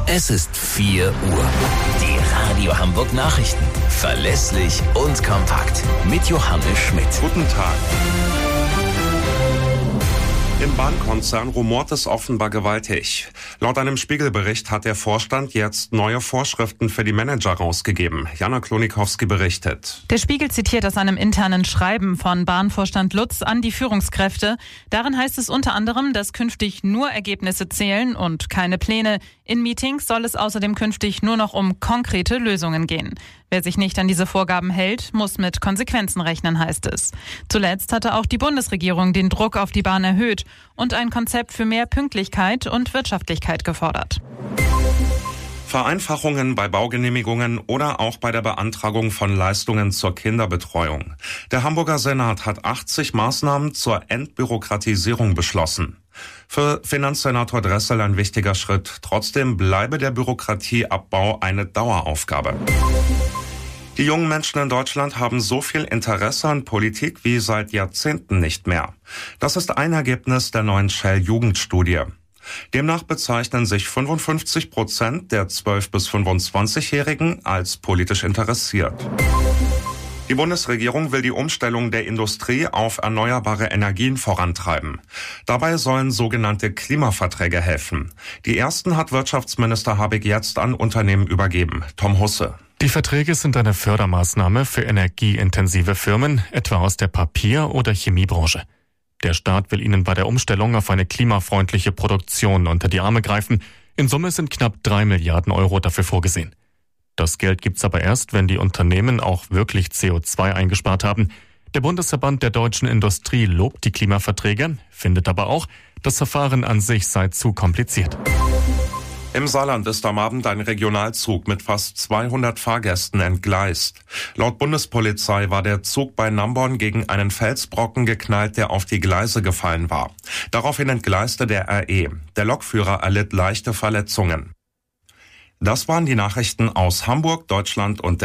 Es ist 4 Uhr. Die Radio Hamburg Nachrichten. Verlässlich und kompakt. Mit Johannes Schmidt. Guten Tag. Im Bahnkonzern rumort es offenbar gewaltig. Laut einem Spiegelbericht hat der Vorstand jetzt neue Vorschriften für die Manager rausgegeben. Jana Klonikowski berichtet. Der Spiegel zitiert aus einem internen Schreiben von Bahnvorstand Lutz an die Führungskräfte. Darin heißt es unter anderem, dass künftig nur Ergebnisse zählen und keine Pläne. In Meetings soll es außerdem künftig nur noch um konkrete Lösungen gehen. Wer sich nicht an diese Vorgaben hält, muss mit Konsequenzen rechnen, heißt es. Zuletzt hatte auch die Bundesregierung den Druck auf die Bahn erhöht und ein Konzept für mehr Pünktlichkeit und Wirtschaftlichkeit gefordert. Vereinfachungen bei Baugenehmigungen oder auch bei der Beantragung von Leistungen zur Kinderbetreuung. Der Hamburger Senat hat 80 Maßnahmen zur Entbürokratisierung beschlossen. Für Finanzsenator Dressel ein wichtiger Schritt. Trotzdem bleibe der Bürokratieabbau eine Daueraufgabe. Die jungen Menschen in Deutschland haben so viel Interesse an Politik wie seit Jahrzehnten nicht mehr. Das ist ein Ergebnis der neuen Shell-Jugendstudie. Demnach bezeichnen sich 55% der 12- bis 25-Jährigen als politisch interessiert. Die Bundesregierung will die Umstellung der Industrie auf erneuerbare Energien vorantreiben. Dabei sollen sogenannte Klimaverträge helfen. Die ersten hat Wirtschaftsminister Habeck jetzt an Unternehmen übergeben. Tom Husse. Die Verträge sind eine Fördermaßnahme für energieintensive Firmen, etwa aus der Papier- oder Chemiebranche. Der Staat will ihnen bei der Umstellung auf eine klimafreundliche Produktion unter die Arme greifen. In Summe sind knapp 3 Milliarden Euro dafür vorgesehen. Das Geld gibt's aber erst, wenn die Unternehmen auch wirklich CO2 eingespart haben. Der Bundesverband der deutschen Industrie lobt die Klimaverträge, findet aber auch, das Verfahren an sich sei zu kompliziert. Im Saarland ist am Abend ein Regionalzug mit fast 200 Fahrgästen entgleist. Laut Bundespolizei war der Zug bei Namborn gegen einen Felsbrocken geknallt, der auf die Gleise gefallen war. Daraufhin entgleiste der RE. Der Lokführer erlitt leichte Verletzungen. Das waren die Nachrichten aus Hamburg, Deutschland und